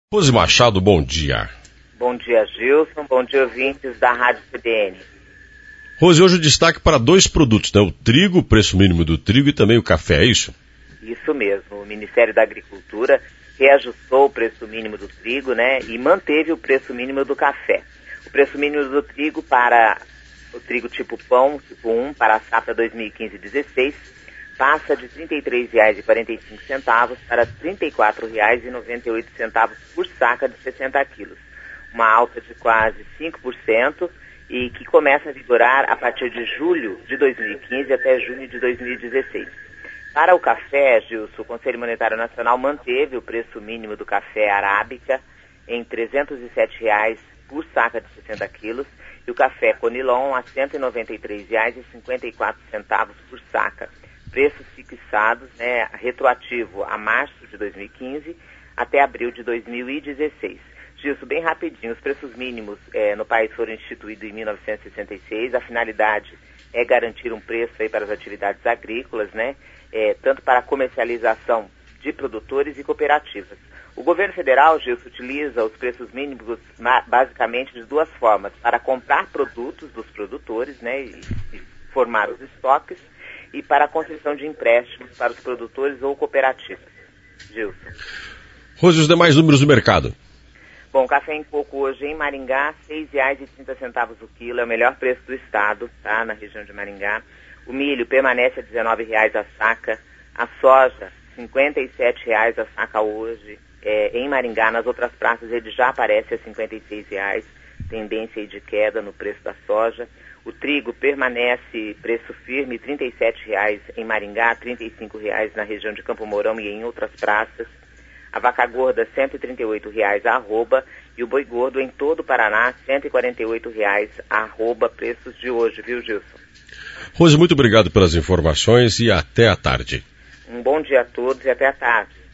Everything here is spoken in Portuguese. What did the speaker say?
Rose Machado, bom dia. Bom dia, Gilson. Bom dia, ouvintes da Rádio CBN. Rose, hoje o destaque para dois produtos, né? O trigo, o preço mínimo do trigo e também o café, é isso? Isso mesmo. O Ministério da Agricultura reajustou o preço mínimo do trigo, né? E manteve o preço mínimo do café. O preço mínimo do trigo para o trigo tipo pão, tipo 1, para a safra 2015-16, passa de R$ 33,45 para R$ 34,98 por saca de 60 quilos. Uma alta de quase 5% e que começa a vigorar a partir de julho de 2015 até junho de 2016. Para o café, Gilson, o Conselho Monetário Nacional manteve o preço mínimo do café arábica em R$ 307 por saca de 60 quilos e o café Conilon a R$ 193,54 por saca. Preços fixados, né, retroativo a março de 2015 até abril de 2016. Gilson, bem rapidinho, os preços mínimos no país foram instituídos em 1966, a finalidade é garantir um preço aí para as atividades agrícolas, né, tanto para a comercialização de produtores e cooperativas. O governo federal, Gilson, utiliza os preços mínimos basicamente de duas formas, para comprar produtos dos produtores, né, e formar os estoques, e para a concessão de empréstimos para os produtores ou cooperativas. Gilson. Rose, os demais números do mercado. Bom, café em coco hoje em Maringá, R$ 6,30 o quilo, é o melhor preço do estado, tá? Na região de Maringá. O milho permanece a R$ 19,00 a saca. A soja, R$ 57,00 a saca hoje. Em Maringá, nas outras praças, ele já aparece a R$ 56,00, tendência de queda no preço da soja. O trigo permanece preço firme, R$ 37,00 em Maringá, R$ 35,00 na região de Campo Mourão e em outras praças. A vaca gorda, R$ 138,00 a arroba, e o boi gordo em todo o Paraná, R$ 148,00 a arroba, preços de hoje, viu, Gilson? Rose, muito obrigado pelas informações e até a tarde. Um bom dia a todos e até a tarde.